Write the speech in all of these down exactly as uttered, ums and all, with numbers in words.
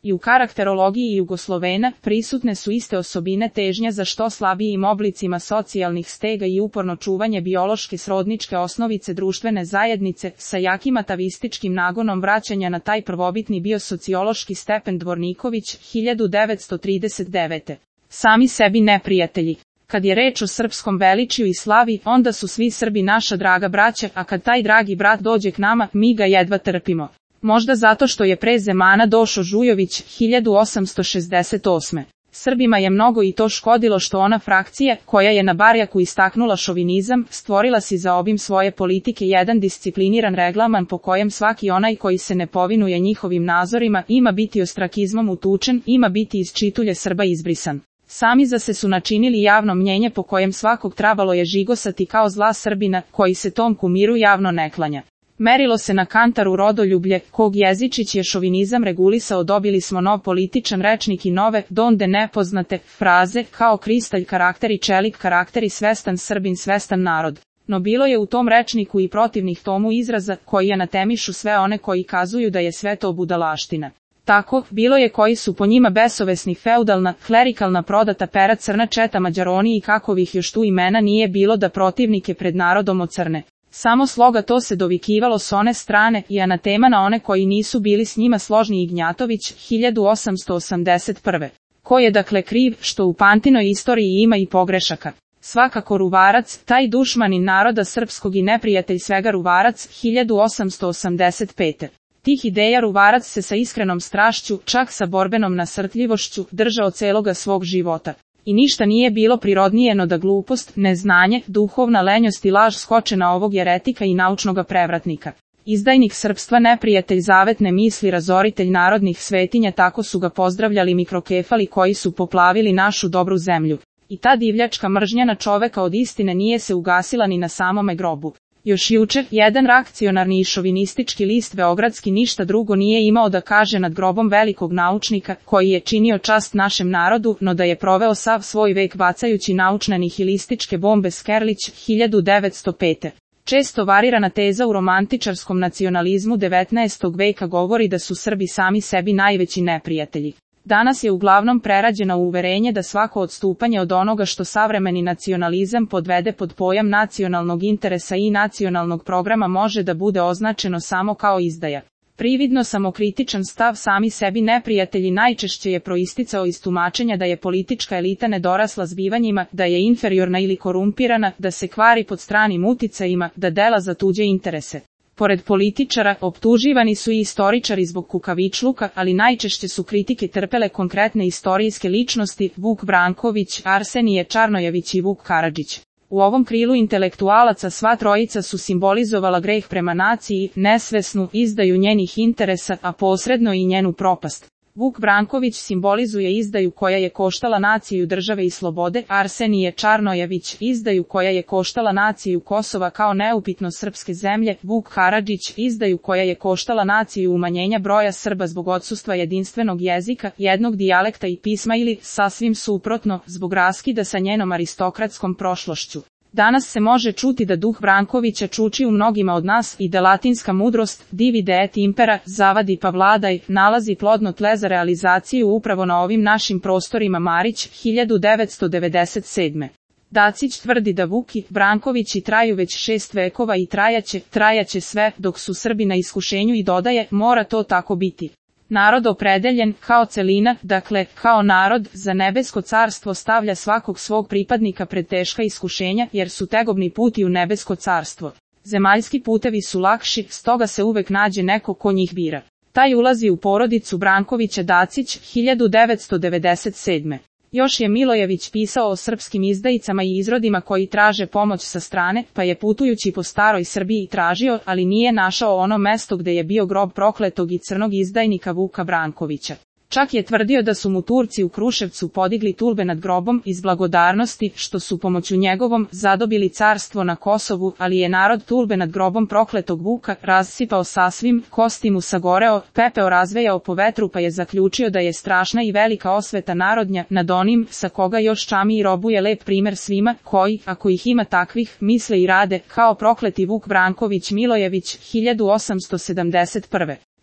I u karakterologiji Jugoslovena prisutne su iste osobine težnja za što slabijim oblicima socijalnih stega i uporno čuvanje biološke srodničke osnovice društvene zajednice sa jakim atavističkim nagonom vraćanja na taj prvobitni biosociološki stepen Dvorniković, hiljadu devetsto trideset devete. Sami sebi neprijatelji. Kad je reč o srpskom veličiju i slavi, onda su svi Srbi naša draga braća, a kad taj dragi brat dođe k nama, mi ga jedva trpimo. Možda zato što je pre Zemana došao Žujović, hiljadu osamsto šezdeset osme. Srbima je mnogo i to škodilo što ona frakcija, koja je na barjaku istaknula šovinizam, stvorila si za obim svoje politike jedan discipliniran reglaman po kojem svaki onaj koji se ne povinuje njihovim nazorima ima biti ostrakizmom utučen, ima biti iz čitulje Srba izbrisan. Sami za se su načinili javno mnjenje po kojem svakog trebalo je žigosati kao zla Srbina, koji se tom kumiru javno ne klanja. Merilo se na kantaru rodoljublje, kog Jezičić je šovinizam regulisao, dobili smo nov političan rečnik i nove, donde nepoznate, fraze, kao kristalj karakter i čelik karakter i svestan Srbin svestan narod. No bilo je u tom rečniku i protivnih tomu izraza, koji anatemišu sve one koji kazuju da je sve to budalaština. Tako, bilo je koji su po njima besovesni feudalna, klerikalna prodata pera crna četa Mađaroni i kakovih još tu imena nije bilo da protivnike pred narodom ocrne. Samo sloga to se dovikivalo s one strane i anatema na one koji nisu bili s njima složni. Ignjatović, hiljadu osamsto osamdeset prve. Ko je dakle kriv, što u Pantinoj istoriji ima i pogrešaka? Svakako Ruvarac, taj dušmanin naroda srpskog i neprijatelj svega Ruvarac, hiljadu osamsto osamdeset pete. Tih ideja Ruvarac se sa iskrenom strašću, čak sa borbenom nasrtljivošću, držao celoga svog života. I ništa nije bilo prirodnije no da glupost, neznanje, duhovna lenjost i laž skoče na ovog jeretika i naučnoga prevratnika. Izdajnik srpstva, neprijatelj zavetne misli, razoritelj narodnih svetinja, tako su ga pozdravljali mikrokefali koji su poplavili našu dobru zemlju. I ta divljačka mržnja na čoveka od istine nije se ugasila ni na samome grobu. Još juče, jedan reakcionarni i šovinistički list beogradski ništa drugo nije imao da kaže nad grobom velikog naučnika, koji je činio čast našem narodu, no da je proveo sav svoj vek bacajući naučne nihilističke bombe. Skerlić, hiljadu devetsto pete. Često varirana teza u romantičarskom nacionalizmu devetnaestog veka govori da su Srbi sami sebi najveći neprijatelji. Danas je uglavnom prerađena u uverenje da svako odstupanje od onoga što savremeni nacionalizam podvede pod pojam nacionalnog interesa i nacionalnog programa može da bude označeno samo kao izdaja. Prividno samokritičan stav sami sebi neprijatelji najčešće je proisticao iz tumačenja da je politička elita nedorasla zbivanjima, da je inferiorna ili korumpirana, da se kvari pod stranim uticajima, da dela za tuđe interese. Pored političara, optuživani su i istoričari zbog kukavičluka, ali najčešće su kritike trpele konkretne istorijske ličnosti, Vuk Branković, Arsenije Čarnojević i Vuk Karadžić. U ovom krilu intelektualaca sva trojica su simbolizovala greh prema naciji, nesvesnu izdaju njenih interesa, a posredno i njenu propast. Vuk Branković simbolizuje izdaju koja je koštala naciju države i slobode, Arsenije Čarnojević izdaju koja je koštala naciju Kosova kao neupitno srpske zemlje, Vuk Karadžić izdaju koja je koštala naciju umanjenja broja Srba zbog odsustva jedinstvenog jezika, jednog dijalekta i pisma ili, sasvim suprotno, zbog raskida sa njenom aristokratskom prošlošću. Danas se može čuti da duh Brankovića čuči u mnogima od nas i da latinska mudrost, divide et impera, zavadi pa vladaj, nalazi plodno tle za realizaciju upravo na ovim našim prostorima. Marić, hiljadu devetsto devedeset sedme. Dacić tvrdi da Vuki Brankovići traju već šest vekova i trajaće, trajaće sve, dok su Srbi na iskušenju i dodaje, mora to tako biti. Narod opredeljen, kao celina, dakle, kao narod, za nebesko carstvo stavlja svakog svog pripadnika pred teška iskušenja, jer su tegobni puti u nebesko carstvo. Zemaljski putevi su lakši, stoga se uvek nađe neko ko njih bira. Taj ulazi u porodicu Brankovića. Dacić, hiljadu devetsto devedeset sedme. Još je Milojević pisao o srpskim izdajicama i izrodima koji traže pomoć sa strane, pa je putujući po staroj Srbiji tražio, ali nije našao ono mesto gde je bio grob prokletog i crnog izdajnika Vuka Brankovića. Čak je tvrdio da su mu Turci u Kruševcu podigli tulbe nad grobom iz blagodarnosti, što su pomoću njegovom zadobili carstvo na Kosovu, ali je narod tulbe nad grobom prokletog Vuka rasipao sasvim, kosti mu sagoreo, pepeo razvejao po vetru, pa je zaključio da je strašna i velika osveta narodnja nad onim sa koga još čami i robuje lep primer svima, koji, ako ih ima takvih, misle i rade, kao prokleti Vuk Branković. Milojević, hiljadu osamsto sedamdeset prve.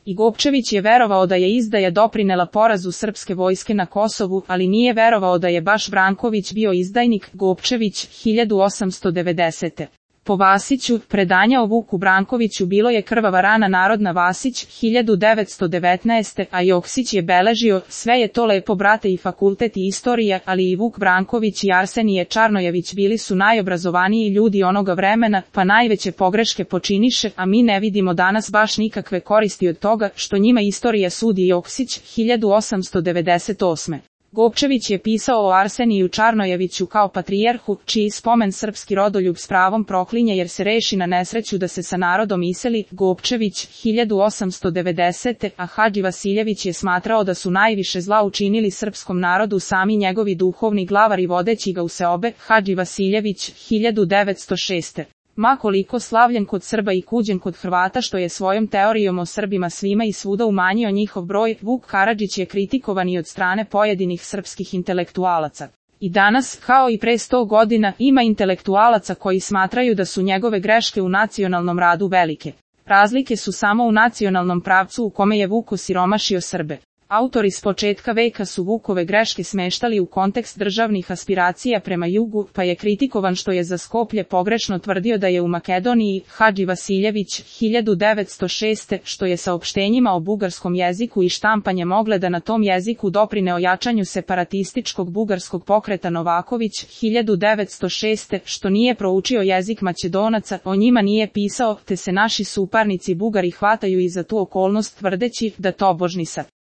I Gopčević je verovao da je izdaja doprinela porazu srpske vojske na Kosovu, ali nije verovao da je baš Branković bio izdajnik. Gopčević, hiljadu osamsto devedesete. Po Vasiću, predanja o Vuku Brankoviću bilo je krvava rana narodna. Vasić, hiljadu devetsto devetnaeste. A Joksić je beležio, sve je to lepo brate i fakultet i istorija, ali i Vuk Branković i Arsenije Čarnojević bili su najobrazovaniji ljudi onoga vremena, pa najveće pogreške počiniše, a mi ne vidimo danas baš nikakve koristi od toga, što njima istorija sudi. Joksić, hiljadu osamsto devedeset osme. Gopčević je pisao o Arseniju Čarnojeviću kao patrijarhu, čiji spomen srpski rodoljub s pravom proklinje jer se reši na nesreću da se sa narodom iseli. Gopčević, hiljadu osamsto devedesete. A Hadži Vasiljević je smatrao da su najviše zla učinili srpskom narodu sami njegovi duhovni glavari vodeći ga u seobe. Hadži Vasiljević, hiljadu devetsto šeste. Ma koliko slavljen kod Srba i kuđen kod Hrvata što je svojom teorijom o Srbima svima i svuda umanjio njihov broj, Vuk Karadžić je kritikovan i od strane pojedinih srpskih intelektualaca. I danas, kao i pre sto godina, ima intelektualaca koji smatraju da su njegove greške u nacionalnom radu velike. Razlike su samo u nacionalnom pravcu u kome je Vuk osiromašio Srbe. Autori s početka veka su Vukove greške smeštali u kontekst državnih aspiracija prema jugu, pa je kritikovan što je za Skoplje pogrešno tvrdio da je u Makedoniji. Hadži Vasiljević, hiljadu devetsto šeste. Što je saopštenjima o bugarskom jeziku i štampanjem ogleda na tom jeziku doprine ojačanju separatističkog bugarskog pokreta. Novaković, hiljadu devetsto šeste. Što nije proučio jezik Macedonaca, o njima nije pisao, te se naši suparnici Bugari hvataju i za tu okolnost tvrdeći da tobožni sa